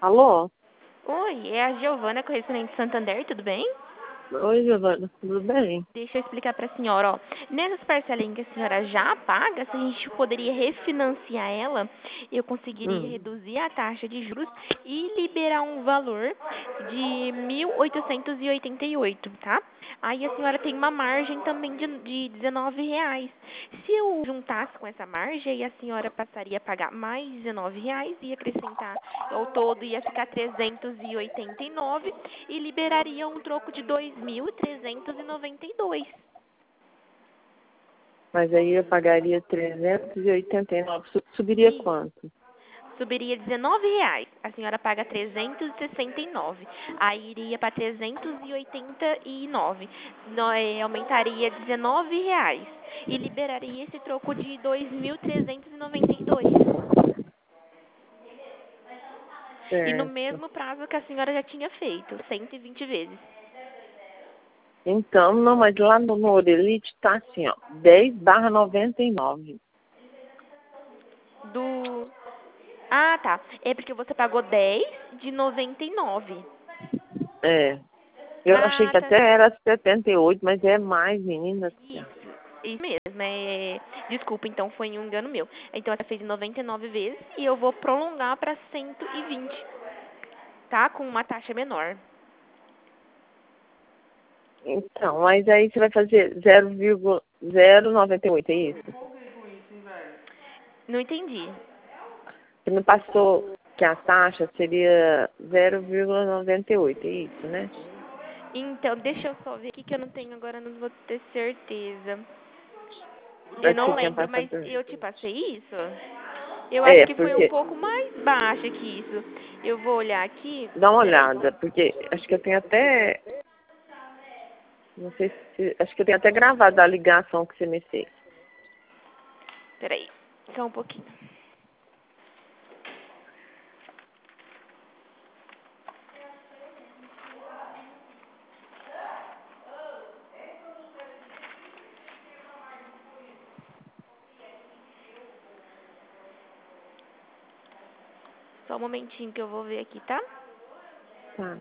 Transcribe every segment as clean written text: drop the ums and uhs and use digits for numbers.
Alô? Oi, é a Giovana, correspondente de Santander, tudo bem? Oi, Giovana, tudo bem? Deixa eu explicar para a senhora, ó. Nessas parcelinhas que a senhora já paga, se a gente poderia refinanciar ela, eu conseguiria Hum. reduzir a taxa de juros e liberar um valor de 1.888, tá? Aí a senhora tem uma margem também de R$ 19. Se eu juntasse com essa margem, aí a senhora passaria a pagar mais R$ 19 e acrescentar ao todo ia ficar 389 e liberaria um troco de 2.392. Mas aí eu pagaria 389. Subiria E quanto? subiria R$ 19. A senhora paga 369. Aí iria para 389. Aumentaria R$ 19 e liberaria esse troco de 2.392. E no Certo. mesmo prazo que a senhora já tinha feito, 120 vezes. Então, não, mas lá no Orelite tá assim, ó, 10/99. Do... Ah, tá. É porque você pagou 10 de 99. É. Eu achei Ah, que tá até certo. era 78, mas é mais, menina do céu. Isso mesmo. Desculpa, então foi um engano meu. Então ela fez 99 vezes e eu vou prolongar para 120, tá? Com uma taxa menor. Então, mas aí você vai fazer 0,098, é isso? Não entendi. Você me passou que a taxa seria 0,98, é isso, né? Então, deixa eu só ver aqui que eu não tenho agora, não vou ter certeza. Eu Acho que não você tinha lembro, passado mas pra mim. eu te passei isso? Eu acho É, que foi um porque, pouco mais baixa que isso. Eu vou olhar aqui. dá uma Peraí. olhada, porque acho que eu tenho até, não sei se, acho que eu tenho até gravado a ligação que você me fez. Peraí. Só um pouquinho. Só um momentinho que eu vou ver aqui, tá? Tá.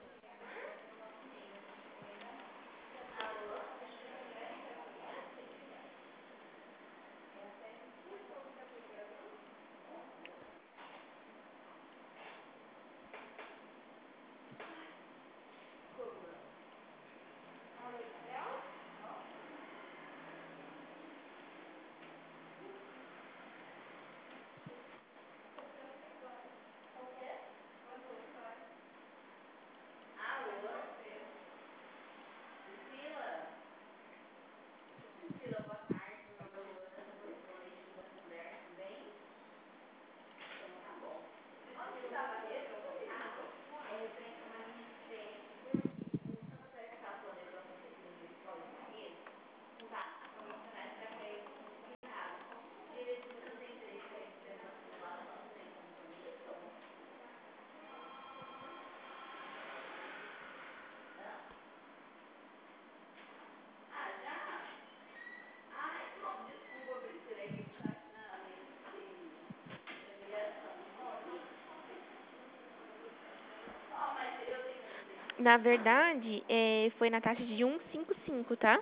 Na verdade, foi na taxa de 155, tá?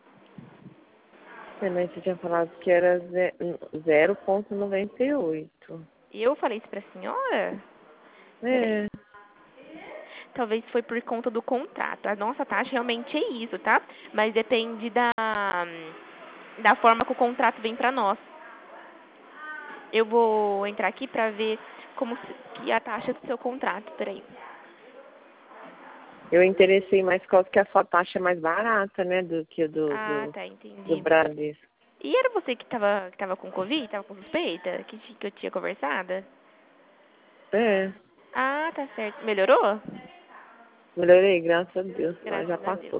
É, mas você tinha falado que era 0,98. Eu falei isso pra senhora? Peraí. É, Talvez foi por conta do contrato. A nossa taxa realmente é isso, tá? Mas depende da forma que o contrato vem pra nós. Eu vou entrar aqui pra ver que é a taxa do seu contrato. Peraí. eu interessei mais por causa que a sua taxa é mais barata, né, do que Ah, tá, do entendi. Bradesco. E era você que tava com Covid? Tava com suspeita? Que eu tinha conversado? É, Ah, tá certo. Melhorou? melhorei, graças a Deus, mas já Graças a Deus. passou.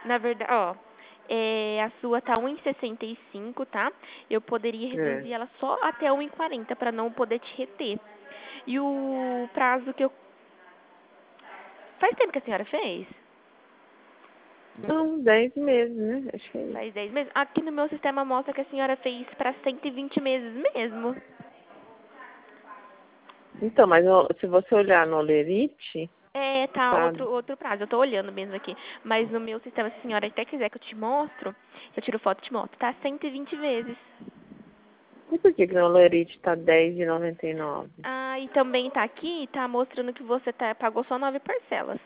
Na verdade, ó, a sua tá 1,65, tá? Eu poderia É. reduzir ela só até 1,40 para não poder te reter. E o prazo que eu... Faz tempo que a senhora fez? Não, 10 meses, né? Acho que é isso. Faz 10 meses? Aqui no meu sistema mostra que a senhora fez para 120 meses mesmo. Então, mas se você olhar no Olerite, Tá tá. outro prazo. Eu tô olhando mesmo aqui. Mas no meu sistema, se a senhora até quiser que eu te mostro, eu tiro foto e te mostro. Tá 120 vezes. E por que no Olerite tá 10,99? Ah, e também tá aqui, tá mostrando que você pagou só 9 parcelas.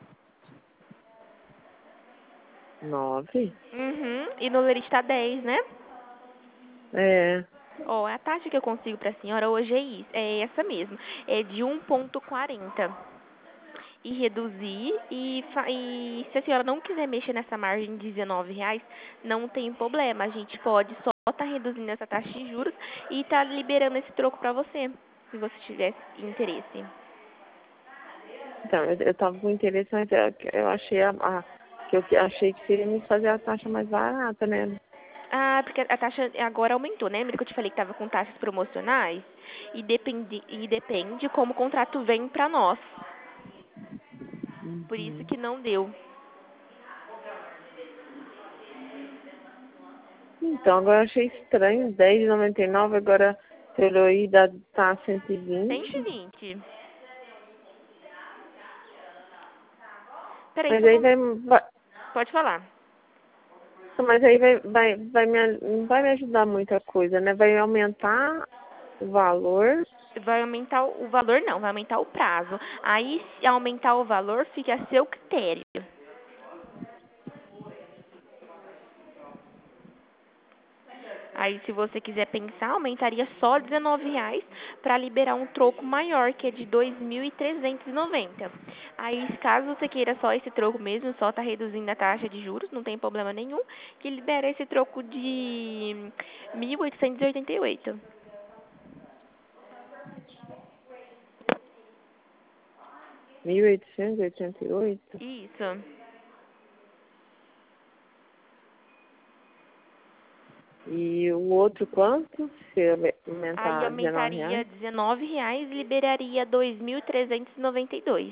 9? Uhum. E no Lerite tá 10, né? É. Ó, a taxa que eu consigo pra senhora hoje é essa mesmo. É de 1,40. E reduzir e se a senhora não quiser mexer nessa margem de R$ 19, não tem problema. A gente pode só tá reduzindo essa taxa de juros e tá liberando esse troco pra você, se você tivesse interesse. Então, eu tava com interesse, mas eu achei que eu achei que seria me fazer a taxa mais barata, né? Ah, porque a taxa agora aumentou, né? Lembra que eu te falei que tava com taxas promocionais? E depende como o contrato vem pra nós. Por isso Uhum. que não deu. Então, agora eu achei estranho, 10,99, agora você olhou aí, tá 120. 120. Peraí, Mas só aí um... vai, Pode falar. mas aí não vai me ajudar muita coisa, né? Vai aumentar o valor. Vai aumentar o valor, não, vai aumentar o prazo. Aí, se aumentar o valor, fica a seu critério. Aí, se você quiser pensar, aumentaria só R$ 19 para liberar um troco maior, que é de 2.390. Aí, caso você queira só esse troco mesmo, só tá reduzindo a taxa de juros, não tem problema nenhum, que libera esse troco de 1.888. 1.888. Isso. E o outro quanto? Se eu Aí aumentar aumentaria R$ 19? R$ 19 e liberaria 2.392.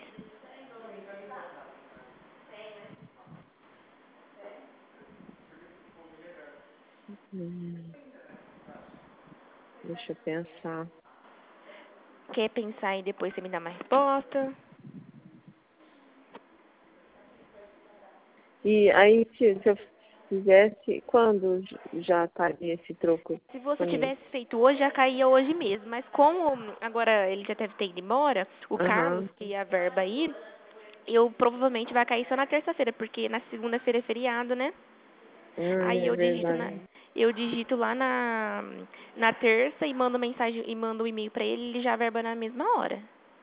Hum, deixa eu pensar. Quer pensar e depois você me dá uma resposta? E aí, se eu fizesse, quando já estaria esse troco Se você disponível? tivesse feito hoje, já caía hoje mesmo. Mas como agora ele já deve ter ido embora, o Carlos, Aham. que é a verba aí, eu provavelmente vai cair só na terça-feira, porque na segunda-feira é feriado, né? Aí É verdade. eu digito lá na terça e mando mensagem e mando um e-mail pra ele, ele já verba na mesma hora.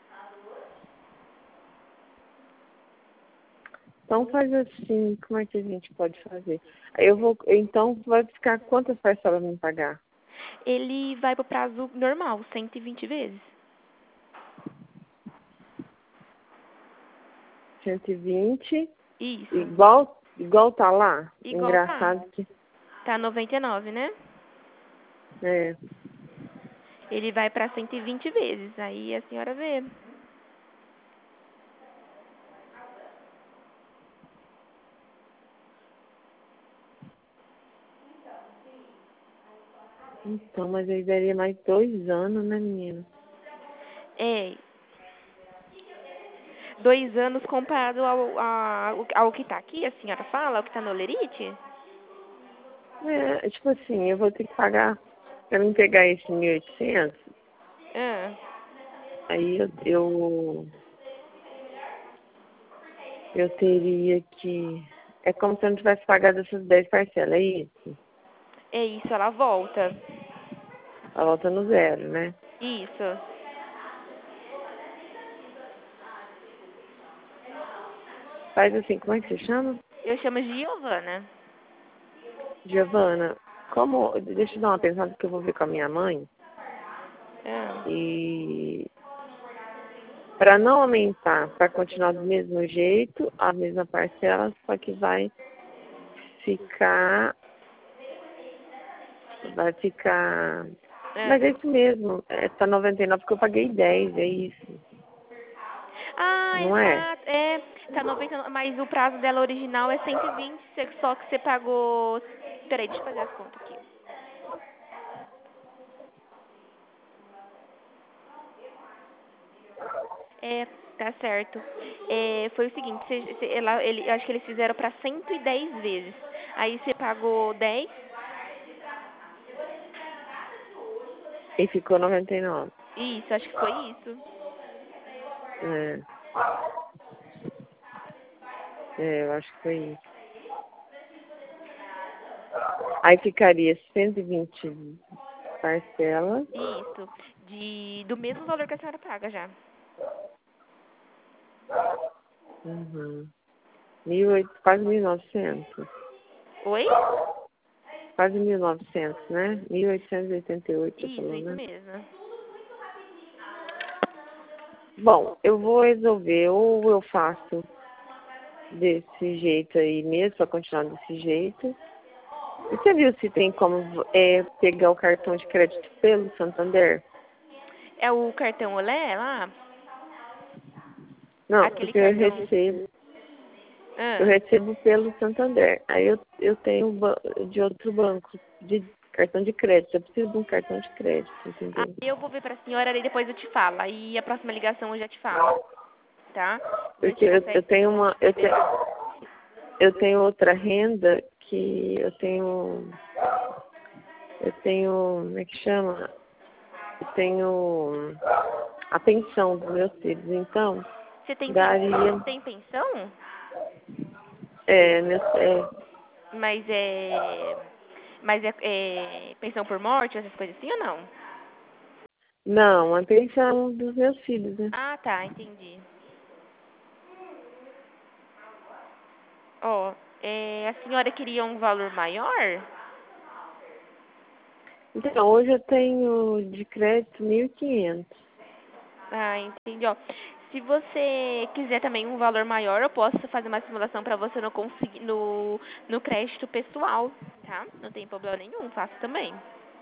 Então faz assim, como é que a gente pode fazer? Então vai ficar quantas parcelas me pagar? Ele vai pro prazo normal, 120 vezes. 120, Isso. igual tá lá. Igual tá. Engraçado que Tá 99, né? é. Ele vai pra 120 vezes. Aí a senhora vê. Então, mas aí daria mais 2 anos, né, menina? É, 2 anos comparado ao que tá aqui, a senhora fala, ao que tá no Lerite? Tipo assim, eu vou ter que pagar pra mim pegar esse 1.800, Ah, aí eu teria que. É como se eu não tivesse pagado essas 10 parcelas, é isso? é isso, ela volta. A volta no zero, né? Isso. Faz assim, como é que se chama? Eu chamo de Giovana. Giovana, deixa eu dar uma pensada que eu vou ver com a minha mãe. Ah, E para não aumentar, para continuar do mesmo jeito, a mesma parcela, só que vai ficar. Vai ficar. Mas É. é isso mesmo. Tá 99 porque eu paguei 10, é isso. Ah, Não é? exato. É, tá 90, mas o prazo dela original é 120, só que você pagou. Peraí, deixa eu fazer as contas aqui. É, tá certo. É, foi o seguinte, acho que eles fizeram pra 110 vezes. Aí você pagou 10. E ficou 99. Isso, acho que foi isso. É, eu acho que foi isso. Aí ficaria 120 parcelas. Isso. Do mesmo valor que a senhora paga já. Uhum. 1.800, quase 1.900. Oi? Quase 1.900, né? 1.888, você falou, Isso né? mesmo. Bom, eu vou resolver, ou eu faço desse jeito aí mesmo, pra continuar desse jeito. E você viu se tem como pegar o cartão de crédito pelo Santander? É o cartão Olé lá? Não, Aquele porque cartão. eu Ah. recebo pelo Santander. Aí eu tenho de outro banco, de cartão de crédito. Eu preciso de um cartão de crédito, Aí entendeu? eu vou ver pra senhora e depois eu te falo. Aí a próxima ligação eu já te falo, tá? A Porque gente eu consegue. tenho eu tenho outra renda que eu tenho, como é que chama? Eu tenho a pensão dos meus filhos, então Você tem, daria, tem pensão? é, Mas é. Mas é pensão por morte, essas coisas assim ou não? não, a pensão dos meus filhos, né? Ah, tá, entendi. Ó, a senhora queria um valor maior? Então, hoje eu tenho de crédito 1.500. Ah, entendi, ó. Se você quiser também um valor maior, eu posso fazer uma simulação pra você no crédito pessoal, tá? Não tem problema nenhum, faço também.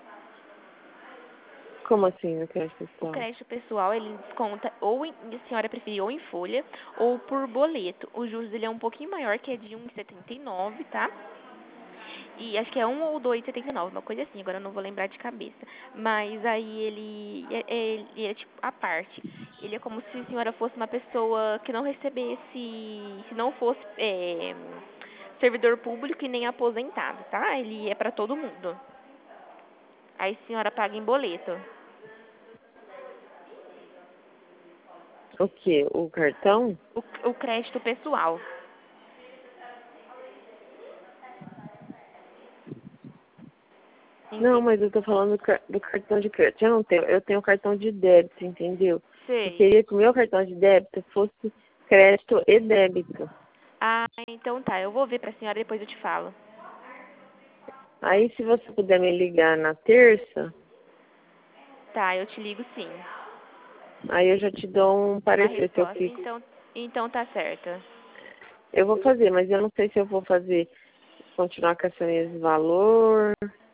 Como assim no crédito O pessoal? crédito pessoal, ele desconta a senhora preferir ou em folha ou por boleto. O juros dele é um pouquinho maior, que é de 1,79, tá? E acho que é 1 ou 2,79, uma coisa assim, agora eu não vou lembrar de cabeça. Mas aí ele é tipo a parte. Ele é como se a senhora fosse uma pessoa que não recebesse, se não fosse servidor público e nem aposentado, tá? Ele é pra todo mundo. Aí a senhora paga em boleto. O quê? O cartão? O crédito pessoal. Não, Entendi. mas eu tô falando do cartão de crédito. Eu não tenho, eu tenho cartão de débito, entendeu? Eu Sei. queria que o meu cartão de débito fosse crédito e débito. Ah, então tá. Eu vou ver pra senhora e depois eu te falo. Aí, se você puder me ligar na terça, Tá, eu te ligo sim. aí eu já te dou um Uma parecer se eu resposta. fico. Então tá certo. Eu vou fazer, mas eu não sei se eu vou fazer, continuar com esse mesmo valor.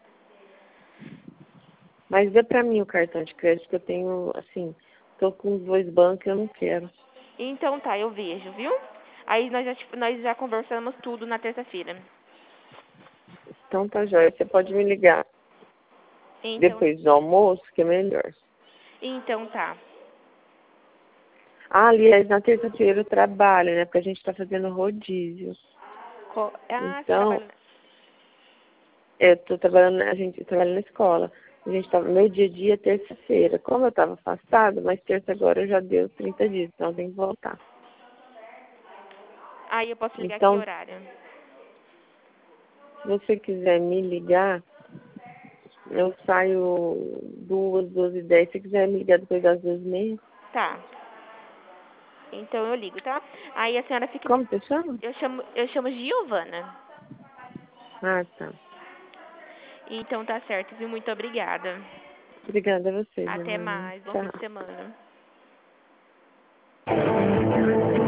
Mas dê pra mim o cartão de crédito que eu tenho, assim, tô com os dois bancos e eu não quero. Então tá, eu vejo, viu? Aí nós já conversamos tudo na terça-feira. Então tá jóia, você pode me ligar Então, depois do almoço, que é melhor. então tá. Ah, aliás, na terça-feira eu trabalho, né? Porque a gente tá fazendo rodízio. Você Então, trabalha. eu tô trabalhando, a gente trabalha na escola. A gente tá, meu dia a dia é terça-feira. Como eu tava afastada, mas terça agora já deu 30 dias, então eu tenho que voltar. Aí eu posso ligar que Então, horário? se você quiser me ligar, eu saio 2h10. Se você quiser me ligar depois das 2h30. Tá. Então eu ligo, tá? Aí a senhora fica. Como você chama? Eu chamo Giovana. Ah, tá. Então tá certo, viu? Muito obrigada. Obrigada a você, Até Giovana. mais. Bom fim de Tchau. semana.